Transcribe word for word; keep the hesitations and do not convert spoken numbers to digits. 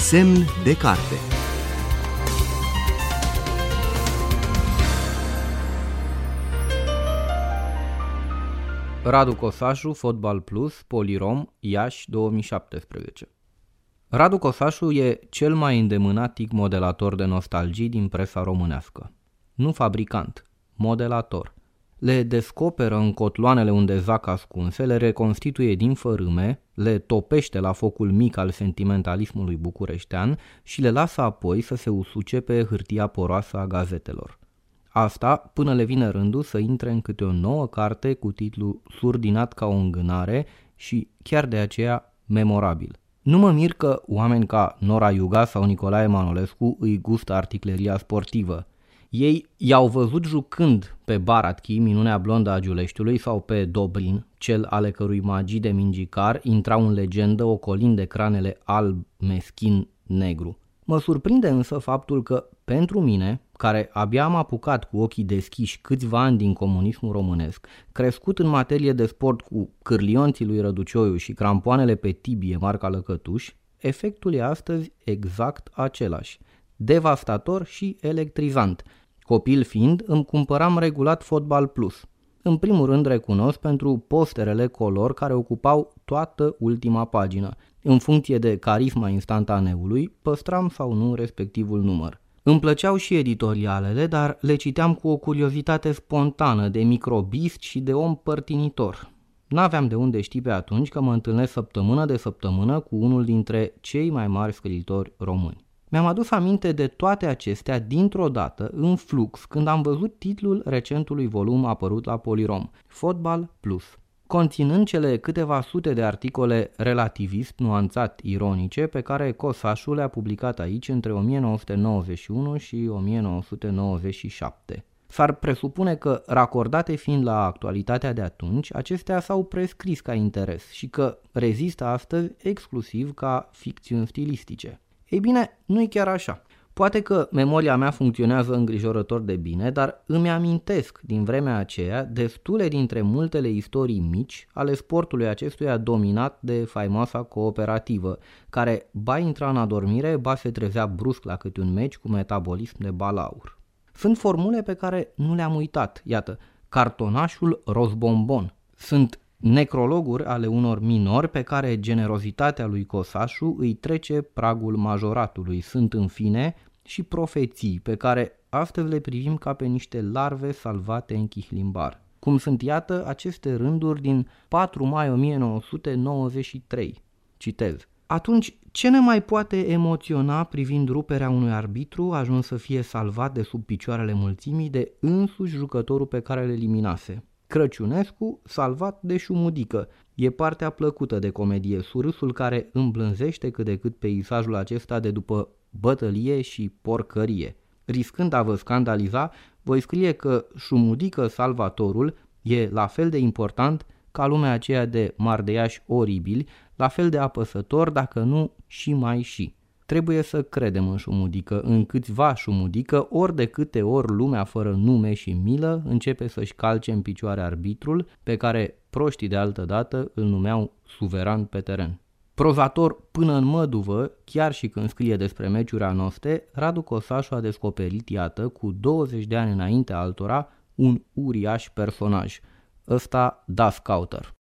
Semn de carte. Radu Cosașu, Fotbal Plus, Polirom, Iași, două mii șaptesprezece. Radu Cosașu e cel mai îndemânatic modelator de nostalgii din presa românească. Nu fabricant, modelator. Le descoperă în cotloanele unde zac ascunse, le reconstituie din fărâme, le topește la focul mic al sentimentalismului bucureștean și le lasă apoi să se usuce pe hârtia poroasă a gazetelor. Asta până le vine rândul să intre în câte o nouă carte cu titlu surdinat ca o îngânare și chiar de aceea memorabil. Nu mă mir că oameni ca Nora Iuga sau Nicolae Manolescu îi gustă articleria sportivă. Ei i-au văzut jucând pe Baratchi, minunea blondă a Giuleștiului, sau pe Dobrin, cel ale cărui magii de mingicar intrau în legendă ocolind ecranele alb, meschin, negru. Mă surprinde însă faptul că, pentru mine, care abia am apucat cu ochii deschiși câțiva ani din comunismul românesc, crescut în materie de sport cu cârlionții lui Răducioiu și crampoanele pe tibie marca Lăcătuș, efectul e astăzi exact același. Devastator și electrizant. Copil fiind, îmi cumpăram regulat Fotbal Plus. În primul rând recunosc pentru posterele color care ocupau toată ultima pagină. În funcție de carisma instantaneului, păstram sau nu respectivul număr. Îmi plăceau și editorialele, dar le citeam cu o curiozitate spontană de microbist și de om părtinitor. N-aveam de unde ști pe atunci că mă întâlnesc săptămână de săptămână cu unul dintre cei mai mari scriitori români. Mi-am adus aminte de toate acestea dintr-o dată, în flux, când am văzut titlul recentului volum apărut la Polirom, Fotbal Plus, conținând cele câteva sute de articole relativist, nuanțat, ironice, pe care Cosașu le-a publicat aici între o mie nouă sute nouăzeci și unu și o mie nouă sute nouăzeci și șapte. S-ar presupune că, racordate fiind la actualitatea de atunci, acestea s-au prescris ca interes și că rezistă astăzi exclusiv ca ficțiuni stilistice. Ei bine, nu-i chiar așa. Poate că memoria mea funcționează îngrijorător de bine, dar îmi amintesc din vremea aceea destule dintre multele istorii mici ale sportului acestuia dominat de faimoasa cooperativă, care ba intra în adormire, ba se trezea brusc la câte un meci cu metabolism de balaur. Sunt formule pe care nu le-am uitat, iată, cartonașul rozbombon. Sunt necrologuri ale unor minori pe care generozitatea lui Cosașu îi trece pragul majoratului. Sunt în fine și profeții pe care astăzi le privim ca pe niște larve salvate în chihlimbar. Cum sunt, iată, aceste rânduri din patru mai o mie nouă sute nouăzeci și trei. Citez. Atunci, ce ne mai poate emoționa privind ruperea unui arbitru ajuns să fie salvat de sub picioarele mulțimii de însuși jucătorul pe care le eliminase? Crăciunescu, salvat de șumudică. E partea plăcută de comedie, surâsul care îmblânzește cât de cât peisajul acesta de după bătălie și porcărie. Riscând a vă scandaliza, voi scrie că șumudică salvatorul e la fel de important ca lumea aceea de mardeiași oribili, la fel de apăsător, dacă nu și mai și. Trebuie să credem în șumudică, în câțiva șumudică, ori de câte ori lumea fără nume și milă începe să-și calce în picioare arbitrul, pe care proștii de altă dată îl numeau suveran pe teren. Prozator până în măduvă, chiar și când scrie despre meciuri noastre, Radu Cosașu a descoperit, iată, cu douăzeci de ani înainte altora, un uriaș personaj, ăsta Das Kauter.